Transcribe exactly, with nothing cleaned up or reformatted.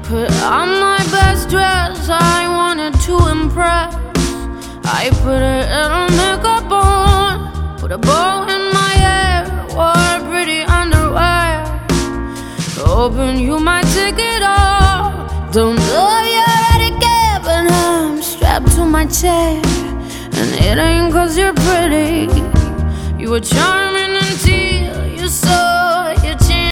put on my best dress, I wanted to impress. I put a little makeup on, put a bow in my hair, wore pretty underwear, hoping you might take it off. Don't know you're ready, but I'm strapped to my chair, and it ain't cause you're pretty. You were charming until you saw